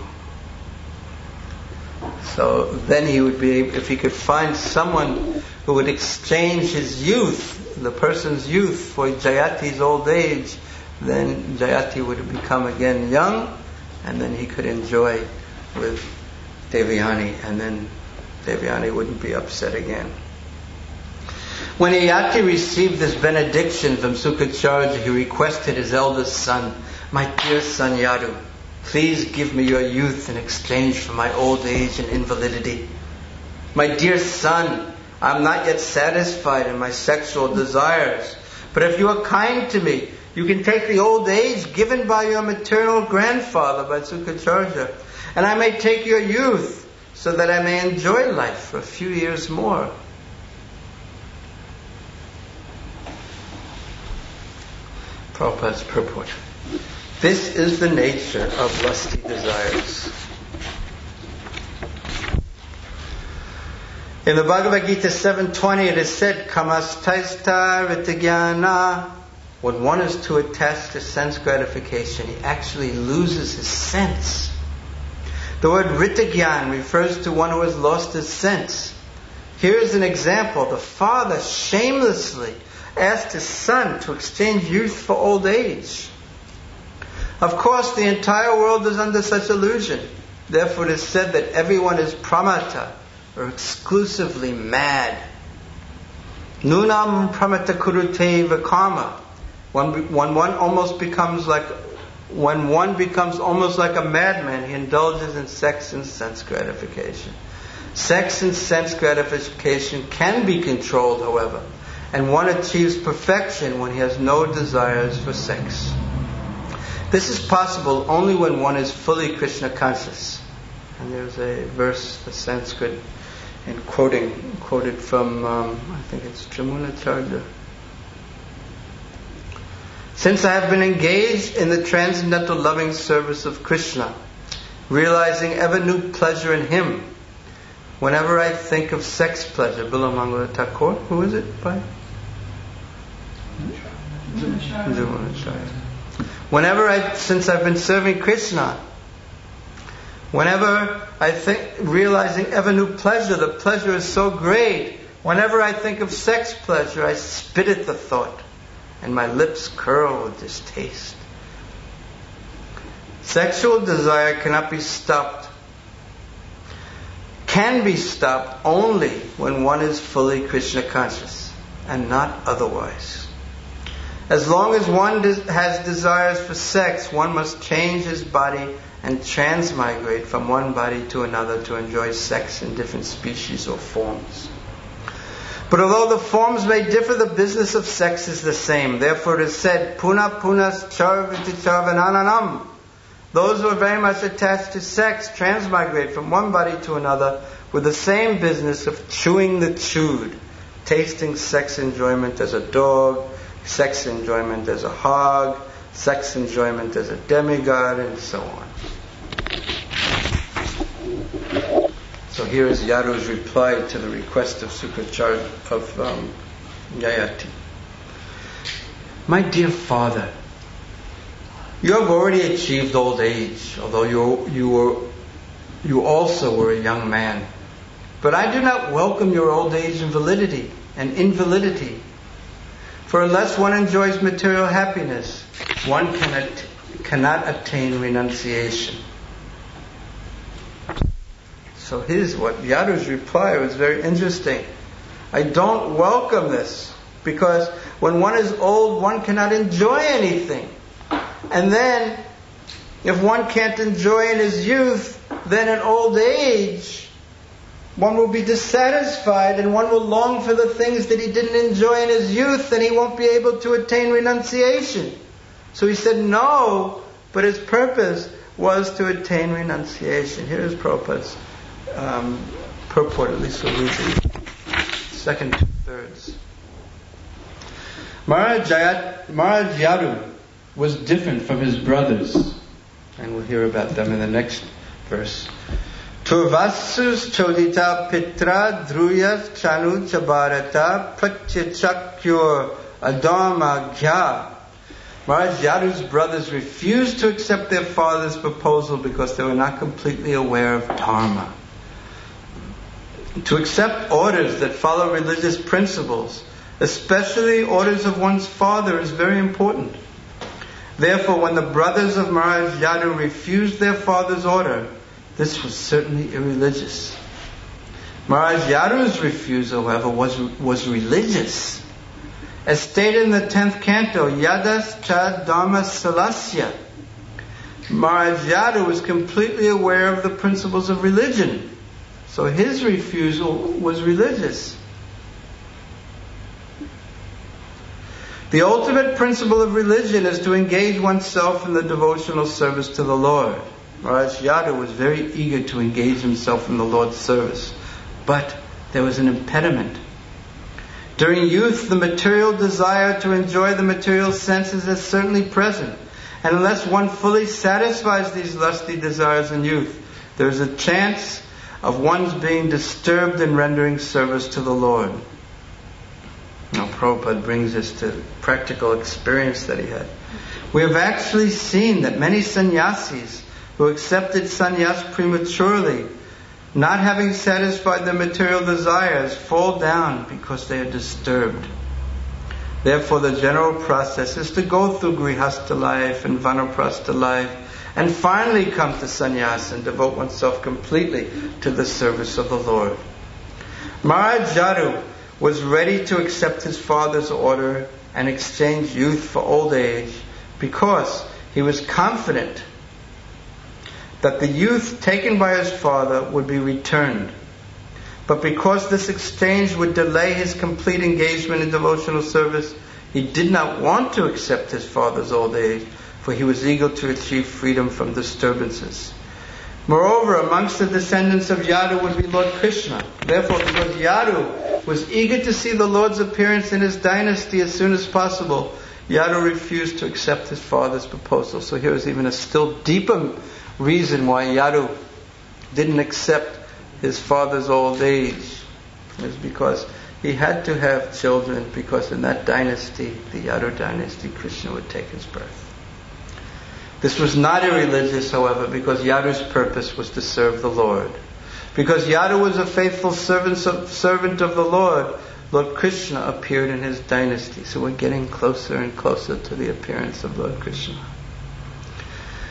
So then he would be, if he could find someone who would exchange his youth, the person's youth, for Jayati's old age, then Jayati would become again young, and then he could enjoy with Devyani, and then Devyani wouldn't be upset again. When Yayati received this benediction from Sukacharya, he requested his eldest son, my dear son Yadu, please give me your youth in exchange for my old age and invalidity. My dear son, I am not yet satisfied in my sexual desires, but if you are kind to me, you can take the old age given by your maternal grandfather, by Sukacharya, and I may take your youth so that I may enjoy life for a few years more. Prabhupada's purport. This is the nature of lusty desires. In the Bhagavad Gita seven twenty it is said, Kamastaista ritagyana. When one is too attached to sense gratification, he actually loses his sense. The word ritagyan refers to one who has lost his sense. Here is an example. The father shamelessly asked his son to exchange youth for old age. Of course, the entire world is under such illusion. Therefore, it is said that everyone is pramata, or exclusively mad. Nunam pramata kurute vakarma. When, when one almost becomes like, when one becomes almost like a madman, he indulges in sex and sense gratification. Sex and sense gratification can be controlled, however, and one achieves perfection when he has no desires for sex. This is possible only when one is fully Krishna conscious. And there's a verse, a Sanskrit, in quoting, quoted from, um, I think it's Jamunacharya. Since I have been engaged in the transcendental loving service of Krishna, realizing ever new pleasure in Him, whenever I think of sex pleasure, Bilamangala Thakur, who is it by? Jamunacharya. Whenever I, since I've been serving Krishna, whenever I think, realizing ever new pleasure, the pleasure is so great. Whenever I think of sex pleasure, I spit at the thought, and my lips curl with distaste. Sexual desire cannot be stopped, can be stopped only when one is fully Krishna conscious and not otherwise. As long as one des- has desires for sex, one must change his body and transmigrate from one body to another to enjoy sex in different species or forms. But although the forms may differ, the business of sex is the same. Therefore it is said, Puna punas charviti charvanananam. Those who are very much attached to sex transmigrate from one body to another with the same business of chewing the chewed, tasting sex enjoyment as a dog, sex enjoyment as a hog, sex enjoyment as a demigod, and so on. So here is Yadu's reply to the request of Sukracharya of um, Yayati. My dear father, you have already achieved old age, although you you were you also were a young man. But I do not welcome your old age invalidity and invalidity. For unless one enjoys material happiness, one cannot cannot attain renunciation. So here's what Yadu's reply was very interesting. I don't welcome this, because when one is old, one cannot enjoy anything. And then, if one can't enjoy in his youth, then in old age, one will be dissatisfied and one will long for the things that he didn't enjoy in his youth, and he won't be able to attain renunciation. So he said no, but his purpose was to attain renunciation. Here is Prabhupada's um, purport, at least we'll read the second two thirds. Maharaj Yadu was different from his brothers, and we'll hear about them in the next verse. Turvasus chodita pitra druyas chanu chabarata pratyachakyor adharma gya. Maharaj Yadu's brothers refused to accept their father's proposal because they were not completely aware of dharma. To accept orders that follow religious principles, especially orders of one's father, is very important. Therefore, when the brothers of Maharaj Yadu refused their father's order, this was certainly irreligious. Maharaj Yadu's refusal, however, was was religious. As stated in the tenth canto, Yadas cha dharma salasya, Maharaj Yadu was completely aware of the principles of religion. So his refusal was religious. The ultimate principle of religion is to engage oneself in the devotional service to the Lord. Maharaj Yadu was very eager to engage himself in the Lord's service, but there was an impediment. During youth, the material desire to enjoy the material senses is certainly present, and unless one fully satisfies these lusty desires in youth, there is a chance of one's being disturbed in rendering service to the Lord. Now, Prabhupada brings us to practical experience that he had. We have actually seen that many sannyasis who accepted sannyas prematurely, not having satisfied their material desires, fall down because they are disturbed. Therefore, the general process is to go through grihastha life and vanaprastha life, and finally come to sannyas and devote oneself completely to the service of the Lord. Maharaj Yadu was ready to accept his father's order and exchange youth for old age because he was confident that the youth taken by his father would be returned. But because this exchange would delay his complete engagement in devotional service, he did not want to accept his father's old age, for he was eager to achieve freedom from disturbances. Moreover, amongst the descendants of Yadu would be Lord Krishna. Therefore, because Yadu was eager to see the Lord's appearance in his dynasty as soon as possible, Yadu refused to accept his father's proposal. So here is even a still deeper reason why Yadu didn't accept his father's old age. It's because he had to have children, because in that dynasty, the Yadu dynasty, Krishna would take his birth. This was not irreligious, however, because Yadu's purpose was to serve the Lord. Because Yadu was a faithful servant of, servant of the Lord, Lord Krishna appeared in his dynasty. So we're getting closer and closer to the appearance of Lord Krishna.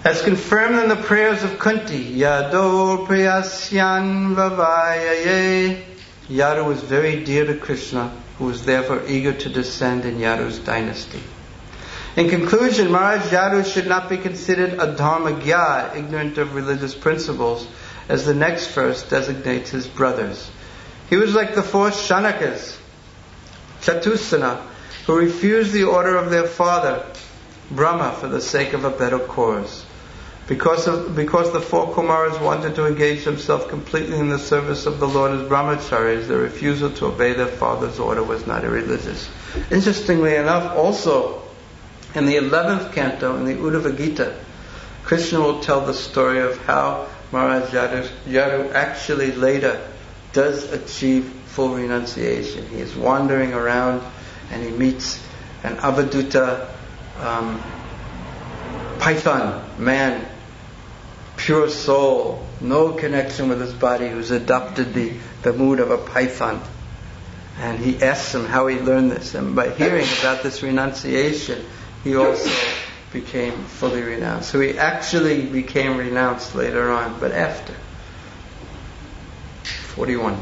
As confirmed in the prayers of Kunti, Yado Priyasyan Vavayaye, Yadu was very dear to Krishna, who was therefore eager to descend in Yadu's dynasty. In conclusion, Maharaj Yadu should not be considered a dharmagya, ignorant of religious principles, as the next verse designates his brothers. He was like the four Shanakas, Chatusana, who refused the order of their father, Brahma, for the sake of a better cause. Because of, because the four Kumaras wanted to engage themselves completely in the service of the Lord as brahmacharis, their refusal to obey their father's order was not irreligious. Interestingly enough, also, in the eleventh canto, in the Uddhava Gita, Krishna will tell the story of how Maharaj Yadu, Yadu actually later does achieve full renunciation. He is wandering around and he meets an Avaduta um, python man, pure soul, no connection with his body, who's adopted the, the mood of a python. And he asks him how he learned this. And by hearing about this renunciation, he also became fully renounced. So he actually became renounced later on, but after. forty-one.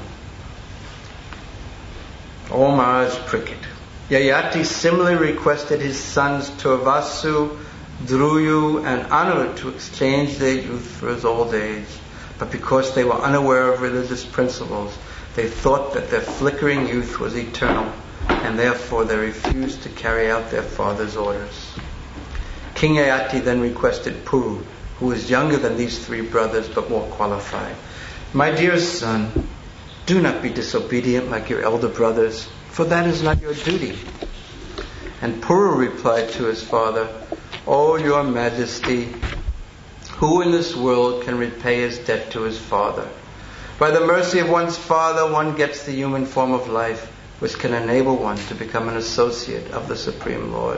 O Maharaj Parikshit. Yayati similarly requested his sons Turvasu, Dhruyu and Anu to exchange their youth for his old age. But because they were unaware of religious principles, they thought that their flickering youth was eternal, and therefore they refused to carry out their father's orders. King Yayati then requested Puru, who was younger than these three brothers but more qualified. My dear son, do not be disobedient like your elder brothers, for that is not your duty. And Puru replied to his father, O your majesty, who in this world can repay his debt to his father? By the mercy of one's father, one gets the human form of life, which can enable one to become an associate of the Supreme Lord.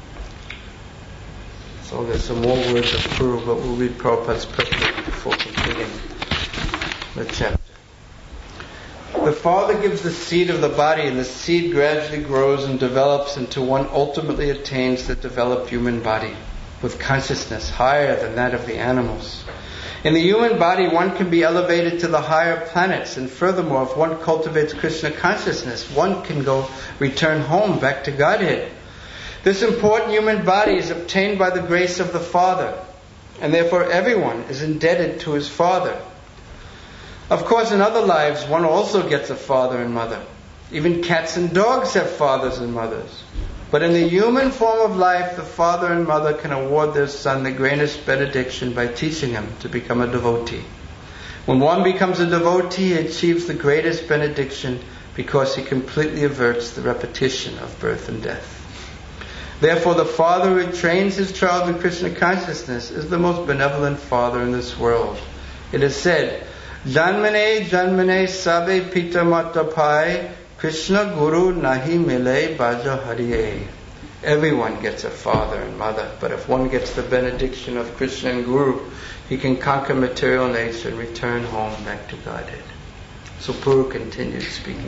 So there's some more words of Puru, but we'll read Prabhupada's preface before completing the chapter. The father gives the seed of the body, and the seed gradually grows and develops until one ultimately attains the developed human body, with consciousness higher than that of the animals. In the human body, one can be elevated to the higher planets, and furthermore, if one cultivates Krishna consciousness, one can go return home back to Godhead. This important human body is obtained by the grace of the Father, and therefore everyone is indebted to his Father. Of course, in other lives, one also gets a father and mother. Even cats and dogs have fathers and mothers. But in the human form of life, the father and mother can award their son the greatest benediction by teaching him to become a devotee. When one becomes a devotee, he achieves the greatest benediction because he completely averts the repetition of birth and death. Therefore, the father who trains his child in Krishna consciousness is the most benevolent father in this world. It is said, Janmane Janmane Sabe Pita Matapai Krishna Guru Nahi Mile Baja Hariye. Everyone gets a father and mother, but if one gets the benediction of Krishna and Guru, he can conquer material nature and return home back to Godhead. So Puru continues speaking.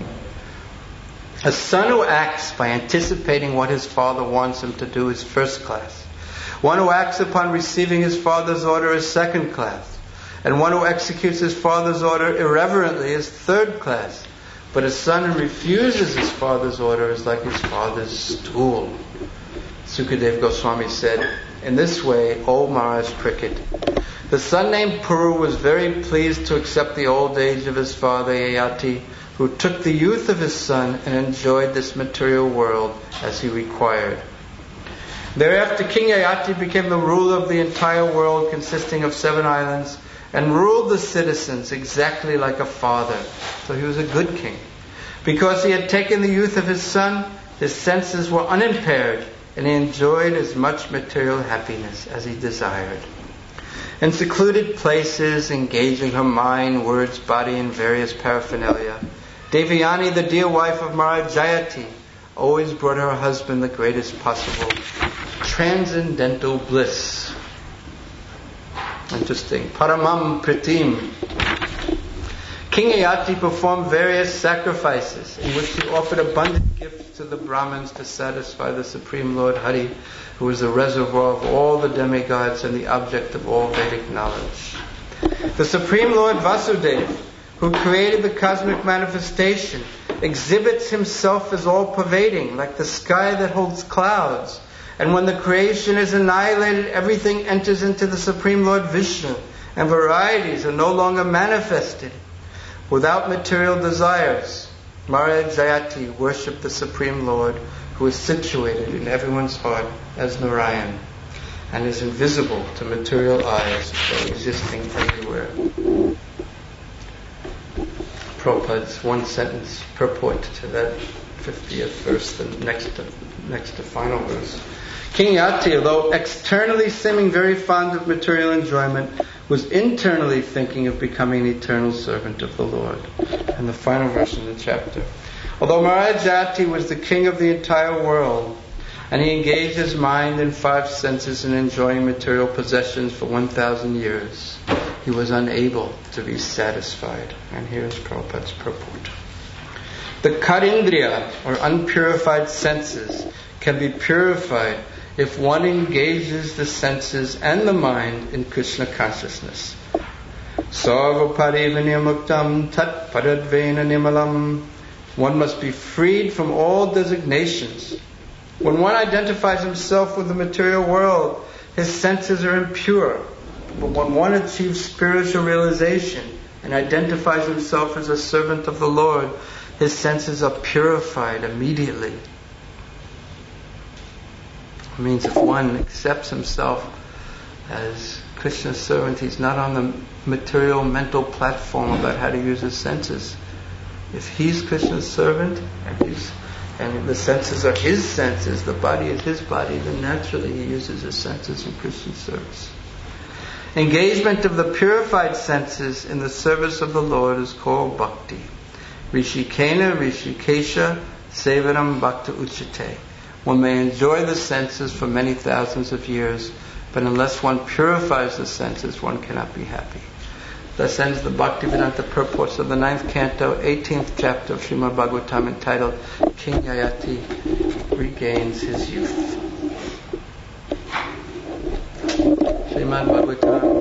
A son who acts by anticipating what his father wants him to do is first class. One who acts upon receiving his father's order is second class. And one who executes his father's order irreverently is third class. But a son who refuses his father's order is like his father's stool. Sukadeva Goswami said, in this way, O Maharaj Parikshit, the son named Puru was very pleased to accept the old age of his father Yayati, who took the youth of his son and enjoyed this material world as he required. Thereafter, King Yayati became the ruler of the entire world, consisting of seven islands, and ruled the citizens exactly like a father. So he was a good king. Because he had taken the youth of his son, his senses were unimpaired, and he enjoyed as much material happiness as he desired. In secluded places, engaging her mind, words, body, and various paraphernalia, Devayani, the dear wife of Maharaj Jayati, always brought her husband the greatest possible transcendental bliss. Interesting. Paramam Pritim. King Yayati performed various sacrifices in which he offered abundant gifts to the Brahmins to satisfy the Supreme Lord Hari, who is the reservoir of all the demigods and the object of all Vedic knowledge. The Supreme Lord Vasudeva, who created the cosmic manifestation, exhibits himself as all-pervading, like the sky that holds clouds. And when the creation is annihilated, everything enters into the Supreme Lord Vishnu, and varieties are no longer manifested. Without material desires, Mara Jayati worshipped the Supreme Lord, who is situated in everyone's heart as Narayan, and is invisible to material eyes, though existing everywhere. Prabhupada's one sentence purport to that fiftieth verse, the next to, next to final verse. King Yati, although externally seeming very fond of material enjoyment, was internally thinking of becoming an eternal servant of the Lord. And the final verse in the chapter. Although Maharaj Jati was the king of the entire world, and he engaged his mind and five senses in enjoying material possessions for one thousand years, he was unable to be satisfied. And here's Prabhupada's purport. The karindriya, or unpurified senses, can be purified if one engages the senses and the mind in Krishna consciousness. Sarvaparivanyamuktam tat paradvena nimalam. One must be freed from all designations. When one identifies himself with the material world, his senses are impure. But when one achieves spiritual realization and identifies himself as a servant of the Lord, his senses are purified immediately. It means if one accepts himself as Krishna's servant, he's not on the material mental platform about how to use his senses. If he's Krishna's servant and, he's, and the senses are his senses, the body is his body, then naturally he uses his senses in Krishna's service. Engagement of the purified senses in the service of the Lord is called bhakti. Rishikena Rishikesha Sevaram Bhakta Uchate. One may enjoy the senses for many thousands of years, but unless one purifies the senses, one cannot be happy. Thus ends the Bhaktivedanta purports of the ninth canto, eighteenth chapter of Srimad Bhagavatam, entitled King Yayati Regains His Youth. Srimad Bhagavatam